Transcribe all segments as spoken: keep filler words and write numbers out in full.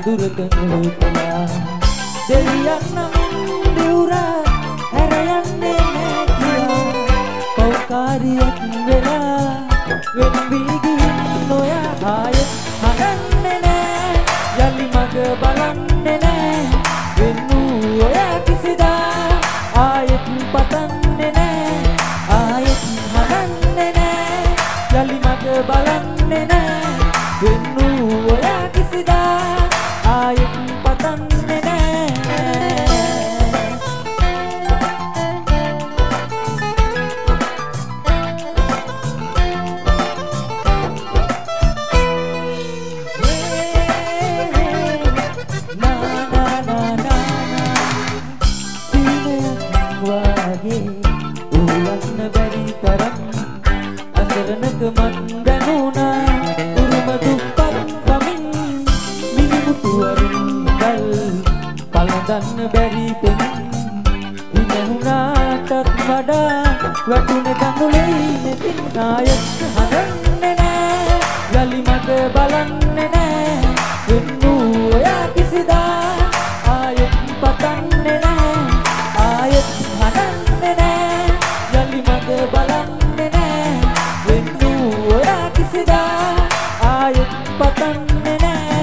දුරක නුරුතලා දෙවියන් නමින් දිවුරා හැර යන්නේ නෑ කියා පෞකාරියක් වෙලා වෙන් වී ගිහින් ඔයා ආයෙත් හදන්නේ නෑ යලි මග බලන්නේ නෑ වෙන් වූ ඔයා කිසිදා ආයෙත් පතන්නේ නෑ ආයෙත් හදන්නේ නෑ යලි මග බලන්නේ නෑ වෙන් වූ ඔයා කිසිදා ආයෙත් පතන්නේ නෑ උලන්න බැරි තරම් අසරණක මන් දැනුණා උරුම දුප්පත් කමින් මිනිමුතු වරුන් ගල් පළඳන්න බැරි පෙමින් ඉමහුණාටත් වඩා වැටුනේ දඟුලේ නෙතින් ආයෙත් හදන්නේ නෑ යලි මග බලන්නේ නෑ වෙන්නු ඔයා කිසිදා ආයෙත් පතන්නේ නෑ ආයෙත් හදන්නේ නෑ යලි මග බලන්නේ නෑ වෙන්නු ඔයා කිසිදා ආයෙත් පතන්නේ නෑ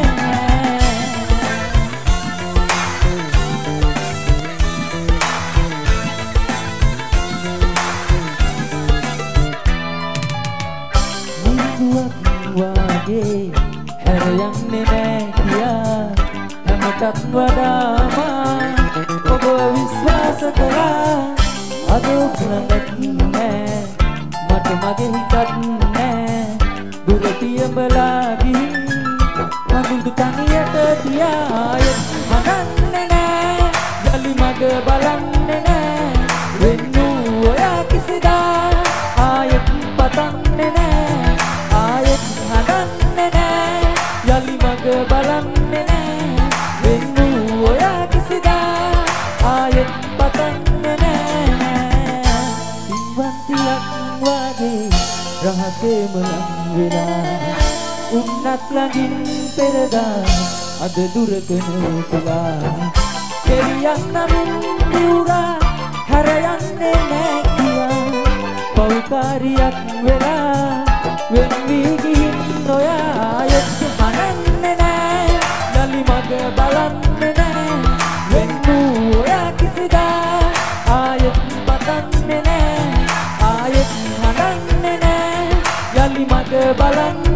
නිදුවක් වාගේ හැර යන්නේ නෑ කියා හැමටත් වඩාම ඔබ විශ්වාස කරා අද ළඟත් නෑ මට මගේ හිතත් නෑ දුර පියඹලා ගිහින් මඟුල් තනියට තියා ආයෙත් හදන්නේ නෑ යලි මග බලන්නේ නෑ වෙන්නු ඔයා කිසිදා ආයෙත් පතන්නේ නෑ ආයෙත් හදන්නේ නෑ යලි මග බලන්නේ නෑ වෙන්නු ඔයා කිසිදා ආයෙත් පතන්නේ නෑ ඉවන්තියක් වාගේ රහසේම ලං වෙලා උන්නත් ළඟින් පෙරදා අද දුරක නුරුතලා දෙවියන් නමින් දිවුරා හැර යන්නේ නෑ කියා පෞකාරියක් වෙලා වෙන් වී ගිහින් ඔයා ආයෙත් හදන්නේ නෑ යලි මග බලන්නේ නෑ වෙන්නු ඔයා කිසිදා ආයෙත් පතන්නේ නෑ ආයෙත් හදන්නේ නෑ යලි මග බලන්නේ